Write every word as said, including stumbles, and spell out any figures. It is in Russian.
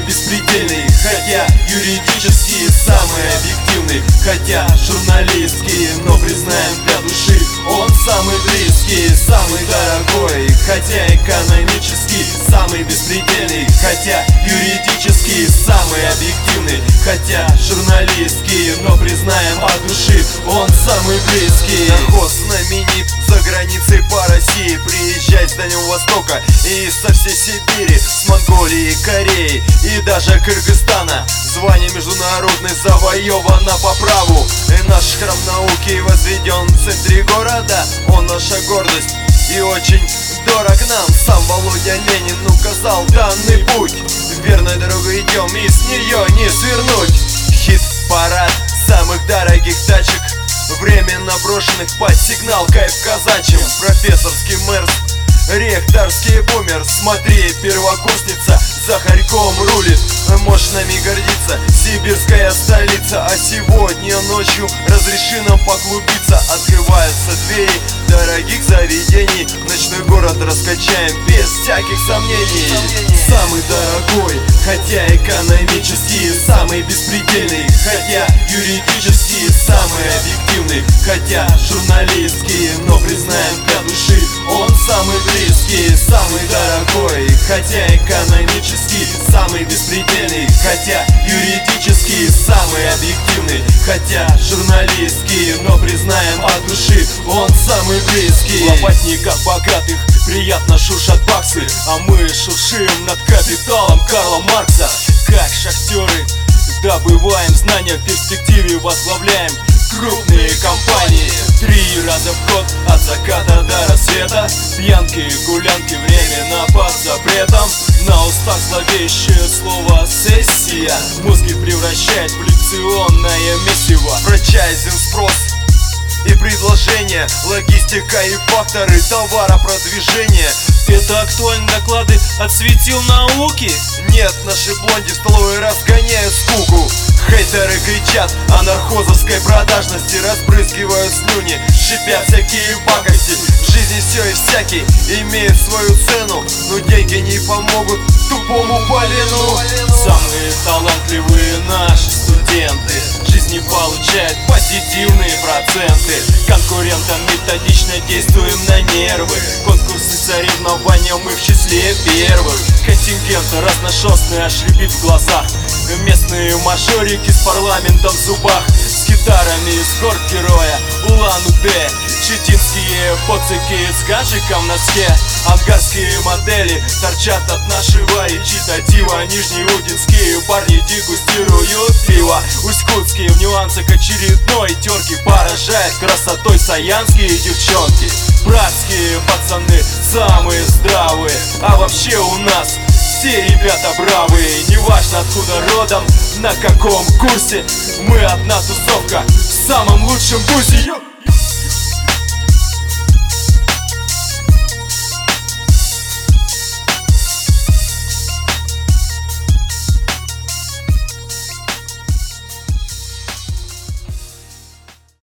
беспредельный, хотя юридически самый объективный, хотя журналистский, но признаем для души он самый близкий, самый дорогой, хотя экономически самый беспредельный, хотя юридически самый объективный, хотя журналистский, но признаем от души он самый близкий. Нархоз знаменит за границей по России, приезжай с Дальнего Востока и со всей Сибири, с Монголии, Кореи и даже Кыргызстана. Звание международное завоевано по праву, и наш храм науки возведен в центре города. Он наша гордость и очень дорог нам. Сам Володя Ленин указал данный путь, верной дорогой идем и с нее не свернуть. Хит-парад самых дорогих тачек, временно брошенных под сигнал кайф казачьим. Профессорский мэрс, ректорский бумер, смотри, первокурсница за хорьком рулит. Можешь нами гордиться, сибирская столица. А сегодня ночью разреши нам поклубиться. Открываются двери дорогих заведений, ночной город раскачаем без всяких сомнений. Самый дорогой, хотя экономически самый беспредельный, хотя юридически самый объективный, хотя журналистский, но признаем для души он самый близкий, самый дорогой, хотя экономически самый беспредельный, хотя юридически самый объективный, хотя журналистский, но признаем от души он самый близкий. В лопатниках богатых приятно шуршат баксы, а мы шуршим над капиталом Карла Маркса. Как шахтеры добываем знания, в перспективе возглавляем крупные компании. Три раза в год от заката до рассвета, пьянки, гулянки, временно под запретом. На устах зловещее слово «сессия», мозги превращает в лекционное месиво. Франчайзинг, спрос и предложение, логистика и факторы товаропродвижения. Это актуальные доклады от светил науки? Нет, наши блонди в столовой разгоняют скуку. Хейтеры кричат о нархозовской продажности, разбрызгивают слюни, шипят всякие пакости. В жизни все и всякий имеет свою цену, но деньги не помогут тупому полену. Самые талантливые наши студенты в жизни получают позитивные проценты. Конкурентам методично действуем на нервы, конкурсы, соревнования, мы в числе первых. Контингент разношерстный аж рябит в глазах, местные мажорики с парламентом в зубах, с гитарами из гор героя Улан-Удэ, читинские поцики с гаджиком на носке. Ангарские модели торчат от нашего речитатива, нижнеудинские парни дегустируют пиво. Усть-Кутские в нюансах очередной терки поражает красотой саянские девчонки. Братские пацаны самые здравые, а вообще у нас все ребята бравые. Неважно откуда родом, на каком курсе, мы одна тусовка в самом лучшем вузе.